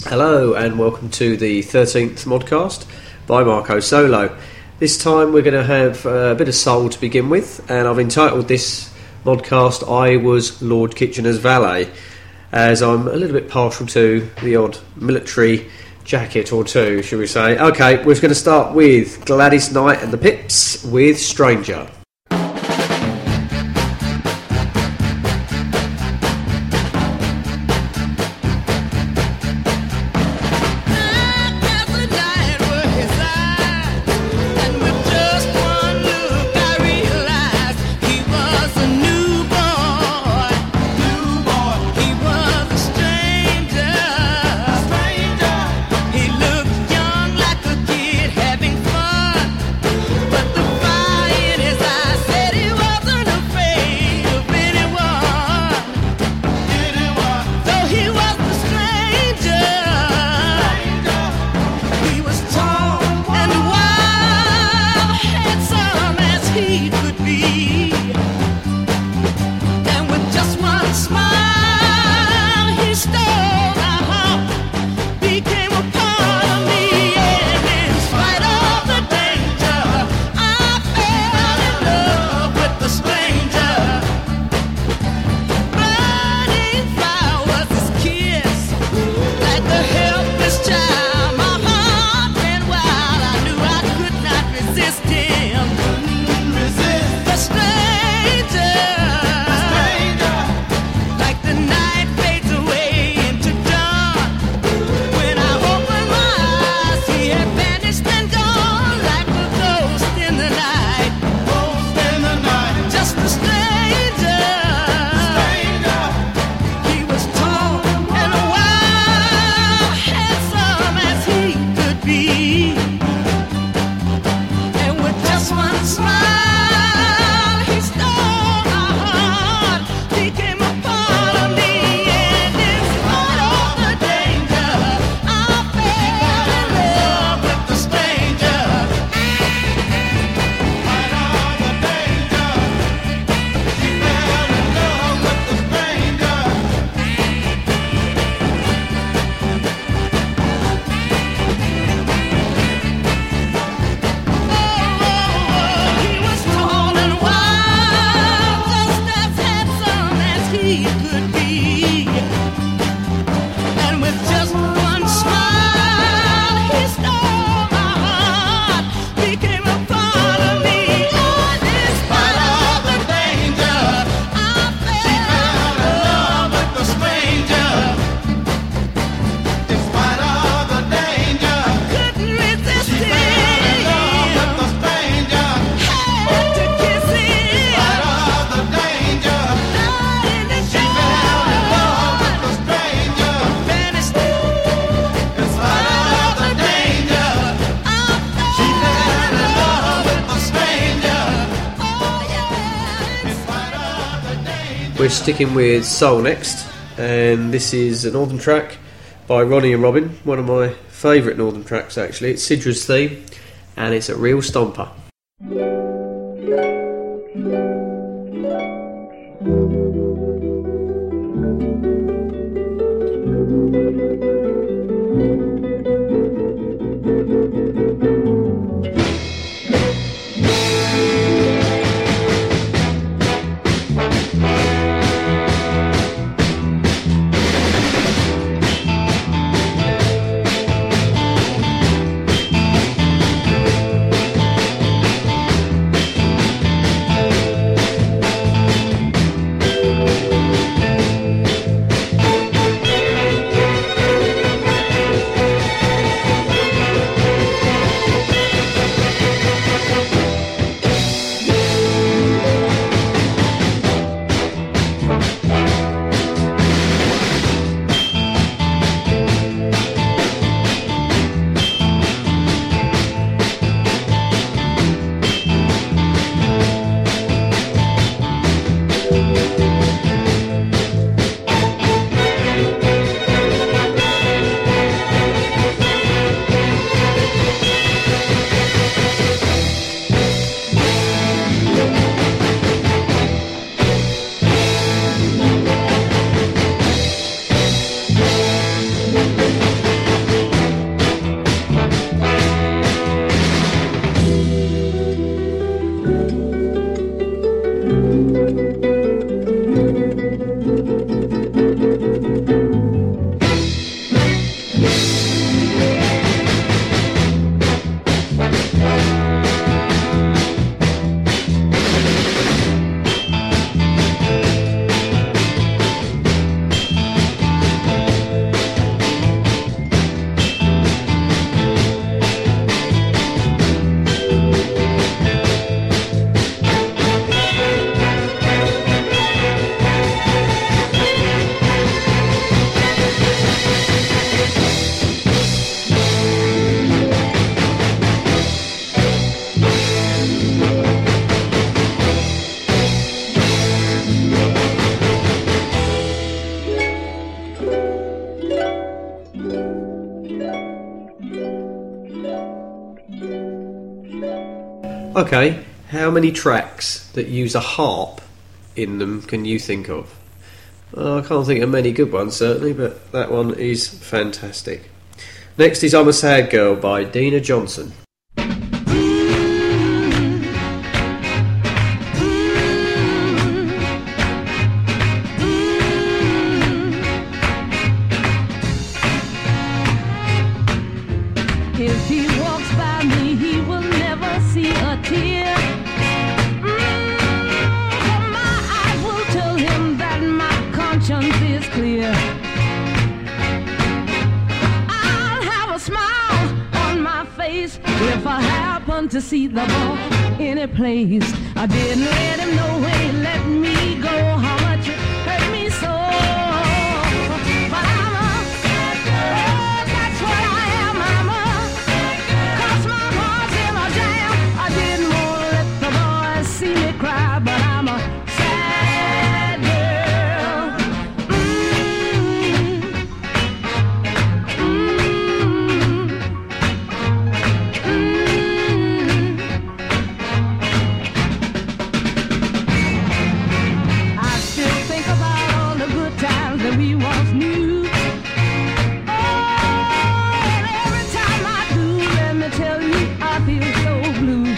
Hello and welcome to the 13th Modcast by Marco Solo. This time we're going to have a bit of soul to begin with, and I've entitled this Modcast I Was Lord Kitchener's Valet, as I'm a little bit partial to the odd military jacket or two, shall we say. Okay, we're going to start with Gladys Knight and the Pips with Stranger. We're sticking with soul next, and this is a Northern track by Ronnie and Robin, one of my favourite Northern tracks actually. It's Sidra's theme, and it's a real stomper. Okay, how many tracks that use a harp in them can you think of? I can't think of many good ones, certainly, but that one is fantastic. Next is I'm a Sad Girl by Dina Johnson. If he walks by me, he will never see a tear. But my eyes will tell him that my conscience is clear. I'll have a smile on my face if I happen to see the boy any place. I didn't let him know when he let me go how much it hurt me so. But I'm a sad girl, that's what I am. I'm a cause my heart's in a jam. I didn't want to let the boys see me cry, but I'm a sad girl. I still think about all the good times that we once knew. Oh, and every time I do, let me tell you, I feel so blue.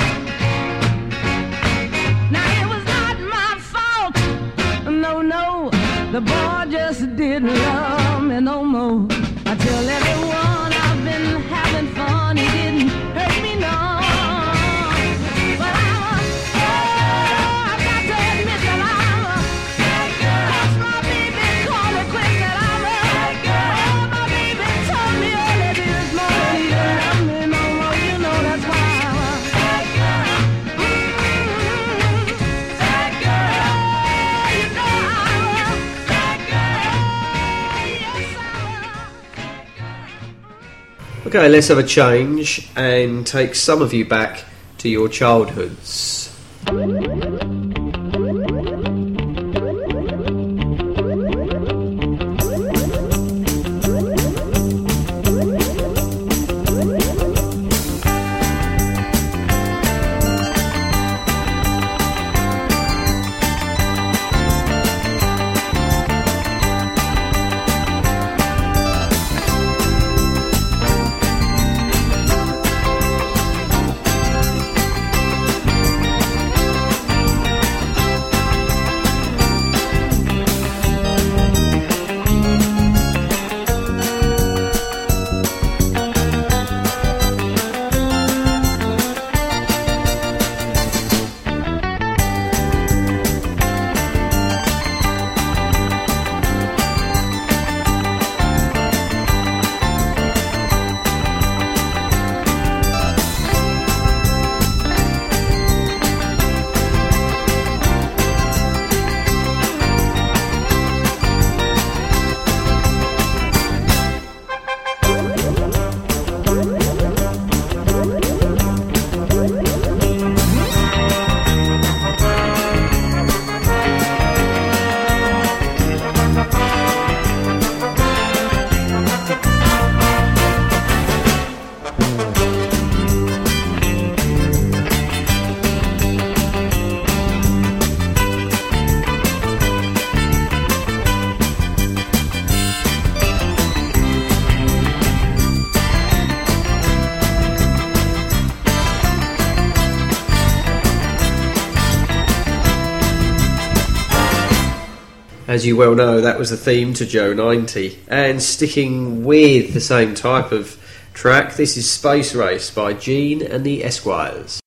Now it was not my fault, no, the boy just didn't love me no more. I tell everyone I've been having fun, he didn't hurt me no. But I've got to admit that I'm a sad girl. 'Cause my baby called me quick that I'm a sad girl. My baby told me early this morning he didn't love me no more. You know that's why I'm a sad girl. Sad girl. You know I'm a sad girl. Yes, I'm a sad girl. Okay, let's have a change and take some of you back to your childhoods. As you well know, that was the theme to Joe 90. And sticking with the same type of track, this is Space Race by Gene and the Esquires.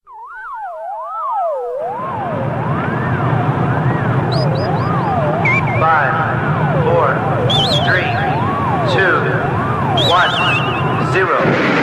5, 4, 3, 2, 1, 0.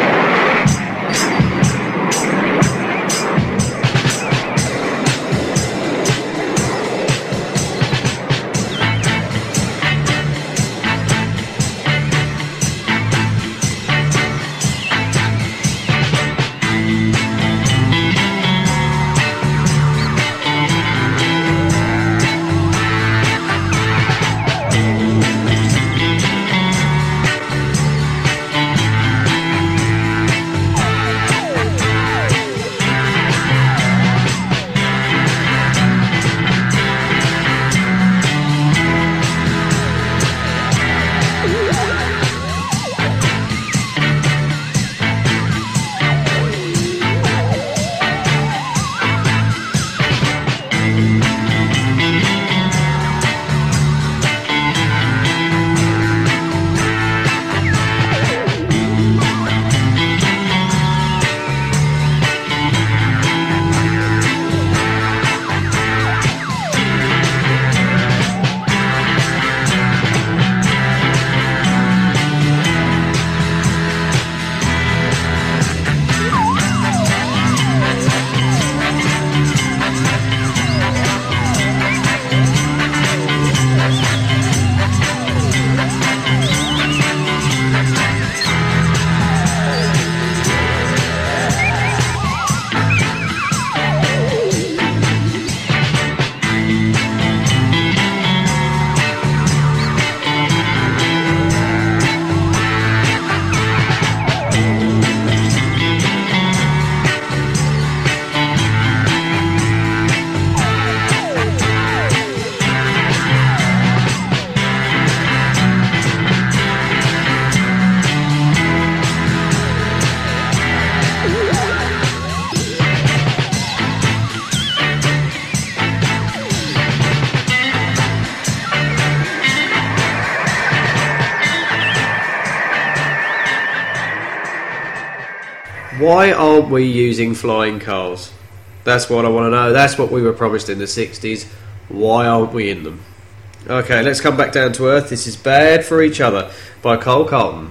Why aren't we using flying cars? That's what I want to know. That's what we were promised in the 60s. Why aren't we in them? Okay, let's come back down to earth. This is Bad for Each Other by Cole Carlton.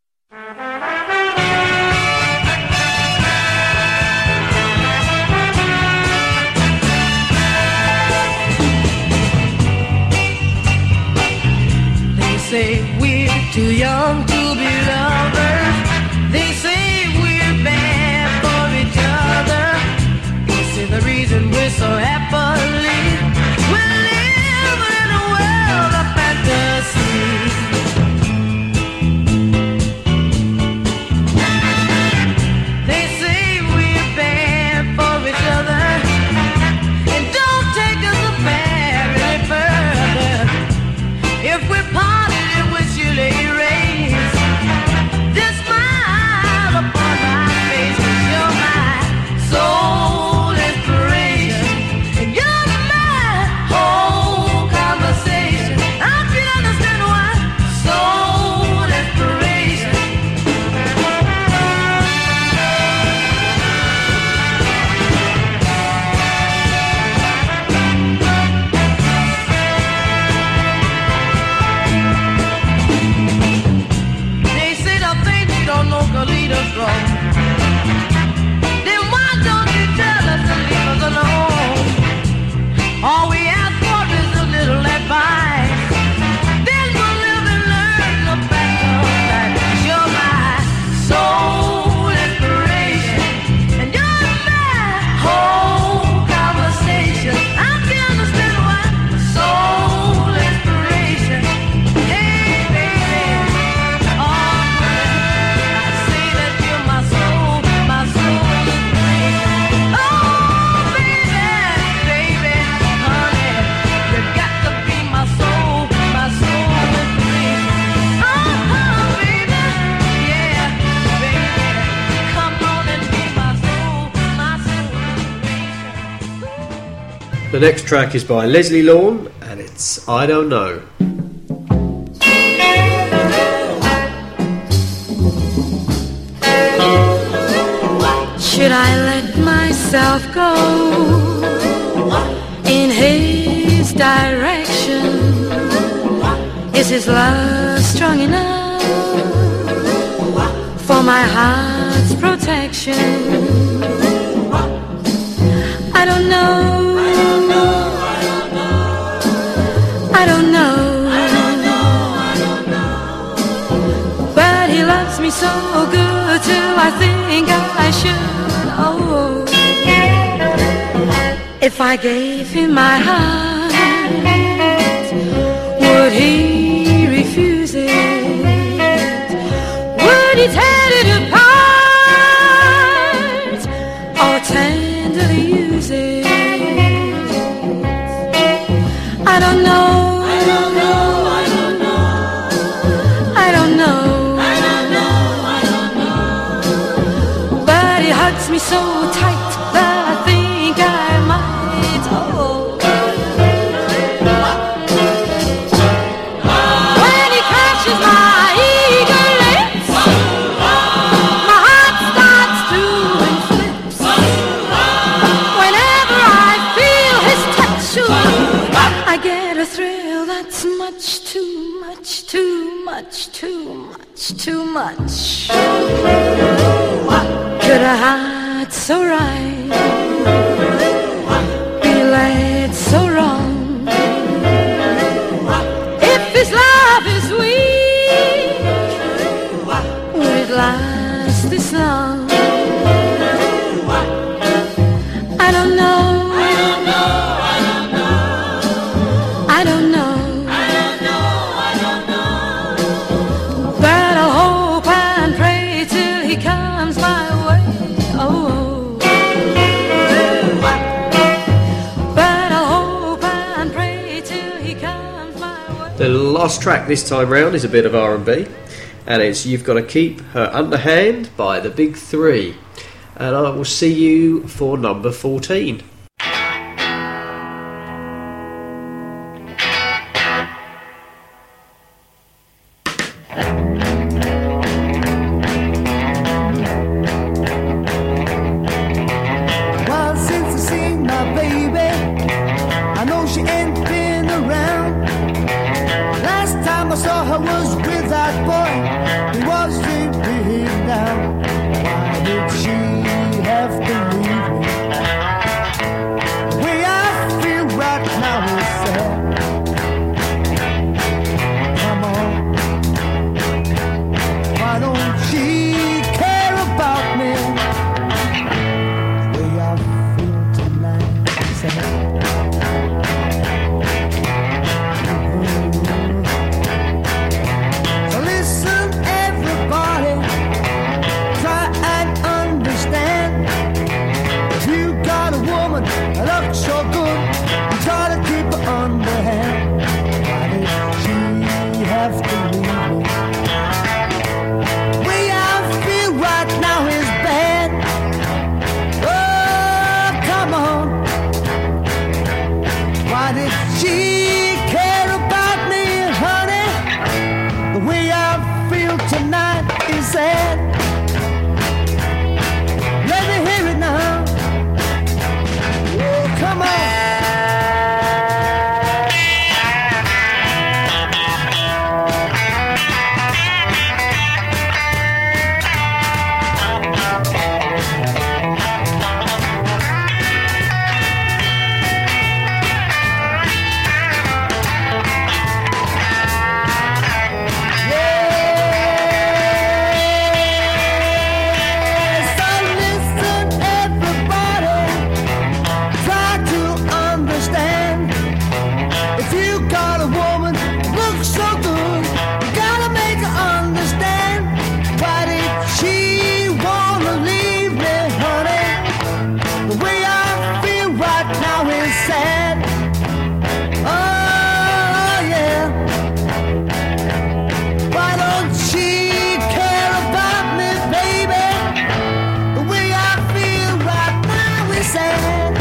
They say we're too young to be lovers. They say we're bad for each other. They say the reason we're so happily we live in a world of fantasy. They say we're bad for each other, and don't take us a bad any further. If we parted, it would surely erase this smile upon my face. 'Cause you're my soul inspiration, and you're my whole conversation. I can understand why soul inspiration. They say the things you don't know can lead us wrong. Then why don't you tell us to leave us alone? All we ask for is a little advice. Then we'll live and learn the fact of life. 'Cause you're my soul inspiration, and you're my whole conversation. I can understand why soul inspiration. Hey baby, oh I say that you're my soul inspiration. Oh baby, baby, honey, you got to be my soul inspiration. Oh baby, yeah, baby, come on and be my soul inspiration. The next track is by Leslie Lawn and it's I Don't Know. Should I let myself go in his direction? Is his love strong enough for my heart's protection? I don't know. I don't know. But he loves me so good till I think I should. Oh, if I gave him my heart, would he refuse it? Would he tear it apart or tenderly use it? I don't know. I don't know. I don't know. I don't know. Hugs me so tight that I think I might. Oh, when he catches my eager lips, my heart starts doing flips. Whenever I feel his touch, I get a thrill that's much too much, too much, too much, too much. Could a heart so right be led so wrong? If his love is weak, would it last this long? I don't know. I don't know. I don't know. But I'll hope and pray till he comes my way. Oh, but I'll hope and pray till he comes my way. The last track this time round is a bit of R&B, and it's You've Got to Keep Her Underhand by the Big Three. And I will see you for number 14. sad.